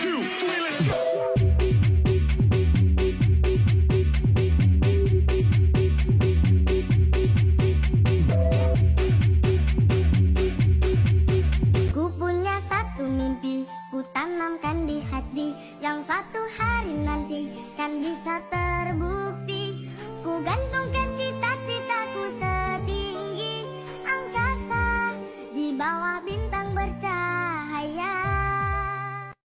Ku punya satu mimpi, ku tanamkan di hati, yang suatu hari nanti kan bisa terbukti. Ku gantungkan